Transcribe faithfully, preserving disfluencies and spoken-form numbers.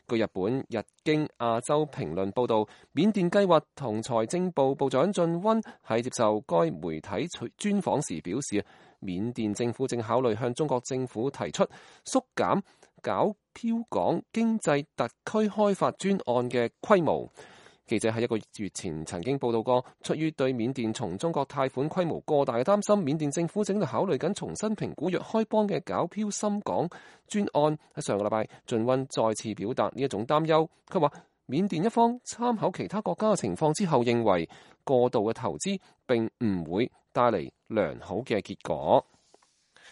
據日本日經亞洲評論報導，緬甸計劃同財政部部長俊温喺接受該媒體專訪時表示，緬甸政府正考慮向中國政府提出縮減皎漂港經濟特區開發專案嘅規模。記者喺一個月前曾經報道過，出於對緬甸從中國貸款規模過大嘅擔心，緬甸政府正在考慮緊重新評估若開邦嘅皎漂深港專案。喺上個禮拜，俊温再次表達呢一種擔憂。佢話緬甸一方參考其他國家嘅情況之後，認為過度嘅投資並唔會帶嚟良好嘅結果。